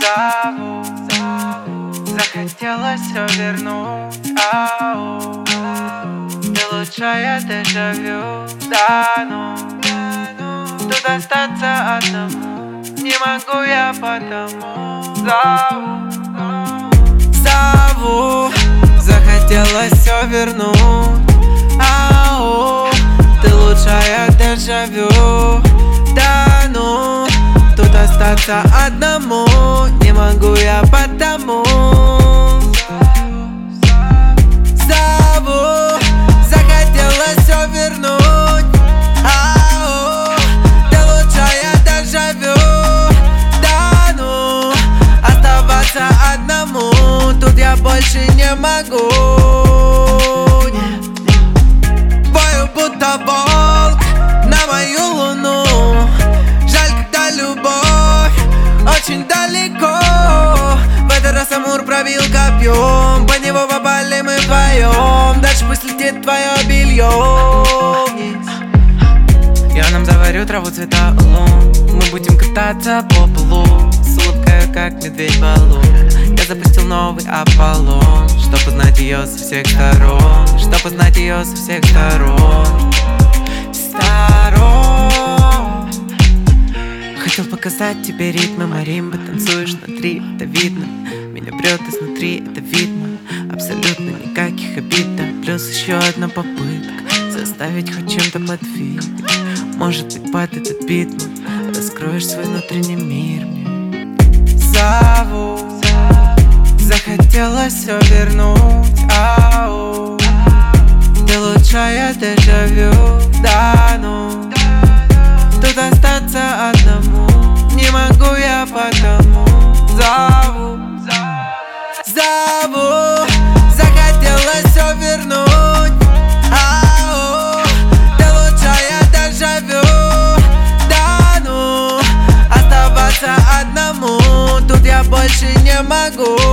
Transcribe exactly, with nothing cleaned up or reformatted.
Зову, захотелось все вернуть. Ау, ты лучшая дежавю. Да ну, тут остаться одному не могу я потому. Зову, зову, захотелось все вернуть. Ау, ты лучшая дежавю. Да ну, тут остаться одному не могу я потому. Зову, захотелось все вернуть. Ау, ты лучшая дежавю. Да ну, оставаться одному тут я больше не могу. Бою будто волк на мою луну. Жаль, когда любовь очень далеко. В этот раз Амур пробил копьем, по него попали мы вдвоем. Дальше пусть летит твое белье вниз. Я нам заварю траву цвета лун. Мы будем кататься по полу с улыбкой, как медведь балу. Я запустил новый Аполлон, чтоб узнать ее со всех сторон. Чтоб узнать ее со всех сторон. Сторон. Хотел показать тебе ритмы маримбы. Танцуешь внутри, это видно. Меня прет изнутри, это видно. Абсолютно никаких обид, да. Плюс еще одна попытка заставить хоть чем-то подвигать. Может быть, под этот бит мы раскроешь свой внутренний мир мне. Зову, захотелось все вернуть. Ау, ты лучшая дежавю. Да ну, тут остаться одному не могу я потому. Зову, зову, захотелось все вернуть. Ау, ты лучшая дежавю. Да ну, оставаться одному тут я больше не могу.